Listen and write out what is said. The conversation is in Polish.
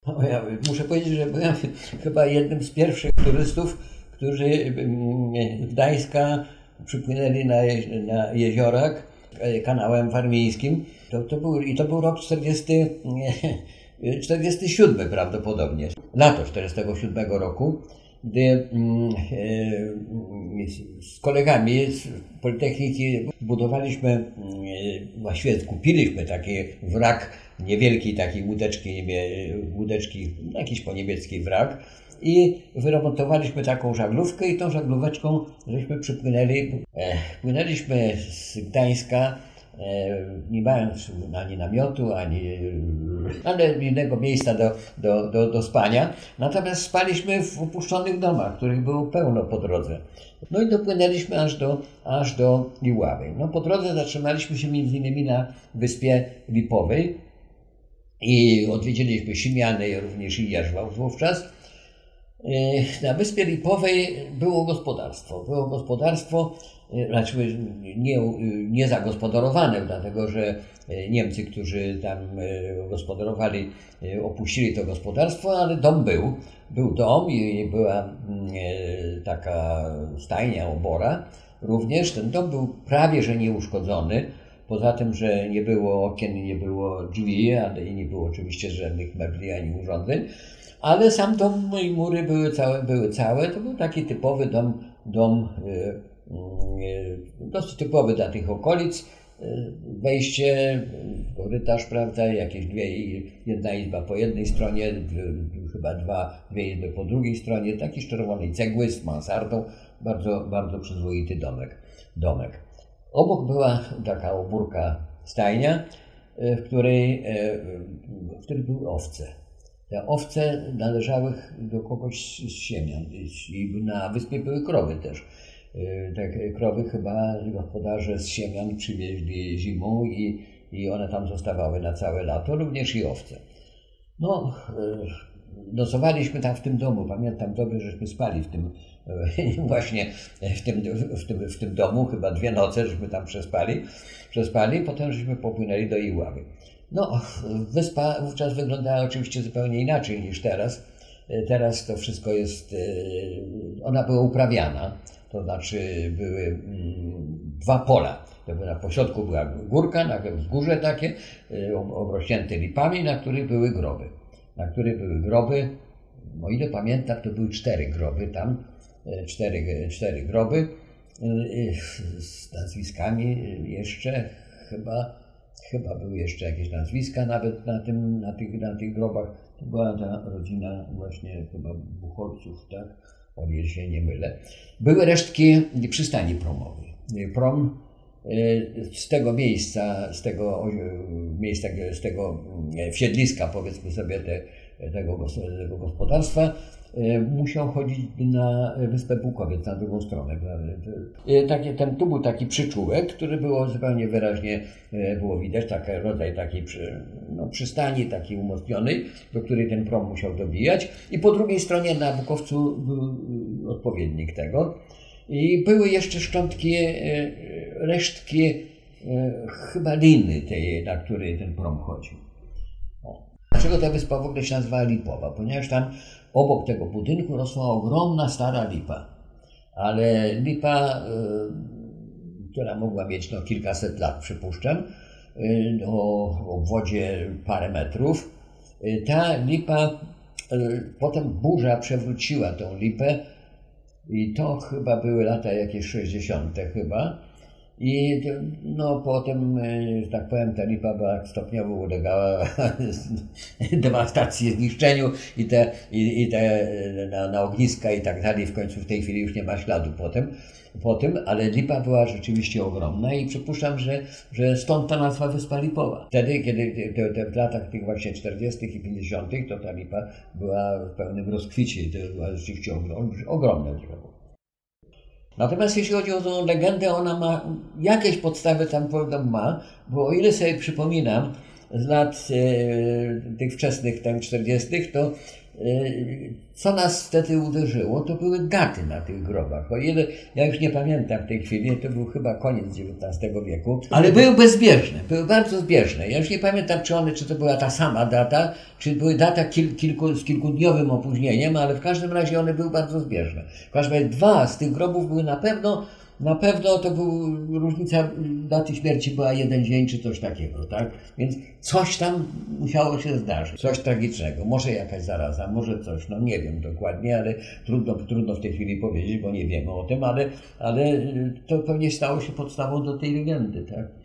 No, ja muszę powiedzieć, że byłem chyba jednym z pierwszych turystów, którzy z Gdańska przypłynęli na jeziorak kanałem warmińskim. To był rok 47 prawdopodobnie. Lato 47 roku, gdy z kolegami z Politechniki budowaliśmy, właściwie kupiliśmy taki wrak, niewielki taki łódeczki, jakiś poniemiecki wrak i wyremontowaliśmy taką żaglówkę i tą żaglóweczką żeśmy przypłynęli. Płynęliśmy z Gdańska, nie mając ani namiotu, ani innego miejsca do spania. Natomiast spaliśmy w opuszczonych domach, których było pełno po drodze. No i dopłynęliśmy aż do Iławy. No, po drodze zatrzymaliśmy się m.in. na Wyspie Lipowej i odwiedziliśmy Simiany, również i Jeżwałt wówczas. Na Wyspie Lipowej było gospodarstwo, znaczy nie zagospodarowane, dlatego że Niemcy, którzy tam gospodarowali, opuścili to gospodarstwo, ale dom był. Był dom i była taka stajnia, obora. Również ten dom był prawie że nieuszkodzony. Poza tym, że nie było okien, nie było drzwi, ale i nie było oczywiście żadnych mebli ani urządzeń. Ale sam dom i mury były całe. To był taki typowy dom dosyć typowy dla tych okolic. Wejście, korytarz, prawda, jakieś jedna izba po jednej stronie, chyba dwie izby po drugiej stronie, taki z czerwonej cegły, z mansardą, bardzo, bardzo przyzwoity domek. Obok była taka obórka stajnia, w której były owce. Te owce należały do kogoś z Siemian i na wyspie były krowy też. Te krowy chyba gospodarze z Siemian przywieźli zimą i one tam zostawały na całe lato, również i owce. No, nocowaliśmy tam w tym domu. Pamiętam dobrze, żeśmy spali właśnie w tym domu, chyba 2 noce, żeśmy tam przespali, potem żeśmy popłynęli do Iławy. No, wyspa wówczas wyglądała oczywiście zupełnie inaczej niż teraz. Teraz to wszystko ona była uprawiana, to znaczy były 2 pola. Na pośrodku była górka, na wzgórze takie, obrośnięte lipami, na których były groby. O ile pamiętam, to były 4 groby tam, 4 groby z nazwiskami jeszcze, chyba były jeszcze jakieś nazwiska nawet na tych grobach. To była ta rodzina właśnie chyba Buchholców, tak? O ile się nie mylę. Były resztki przystani promowej. Prom z tego wsiedliska, powiedzmy sobie, tego musiał chodzić na Wyspę Bukowiec, na drugą stronę. Tu był taki przyczółek, który było zupełnie wyraźnie było widać, taki rodzaj takiej przystani, takiej umocnionej, do której ten prom musiał dobijać. I po drugiej stronie na Bukowcu był odpowiednik tego. I były jeszcze resztki chyba liny tej, na której ten prom chodził. Dlaczego ta wyspa w ogóle się nazywała Lipowa? Ponieważ tam obok tego budynku rosła ogromna stara lipa. Ale lipa, która mogła mieć kilkaset lat, przypuszczam, o obwodzie parę metrów. Ta lipa, potem burza przewróciła tą lipę i to chyba były lata jakieś 60. chyba. I potem, że tak powiem, ta lipa stopniowo ulegała dewastacji, zniszczeniu i te na ogniska i tak dalej. W końcu w tej chwili już nie ma śladu po tym, ale lipa była rzeczywiście ogromna i przypuszczam, że stąd ta nazwa Wyspa Lipowa. Wtedy, kiedy w latach tych właśnie 40. i 50., to ta lipa była w pełnym rozkwicie i to była rzeczywiście ogromne drzewo. Natomiast jeśli chodzi o tą legendę, ona ma jakieś podstawy tam ma, bo o ile sobie przypominam z lat tych wczesnych, tam 40., to Co nas wtedy uderzyło, to były daty na tych grobach. O ile, ja już nie pamiętam w tej chwili, to był chyba koniec XIX wieku, ale były bezbieżne, były bardzo zbieżne. Ja już nie pamiętam, czy to była ta sama data, czy były data z kilkudniowym opóźnieniem, ale w każdym razie one były bardzo zbieżne. W każdym razie 2 z tych grobów były na pewno to był, różnica daty śmierci była 1 dzień czy coś takiego, tak? Więc coś tam musiało się zdarzyć, coś tragicznego, może jakaś zaraza, może coś, no nie wiem dokładnie, ale trudno w tej chwili powiedzieć, bo nie wiemy o tym, ale to pewnie stało się podstawą do tej legendy, tak?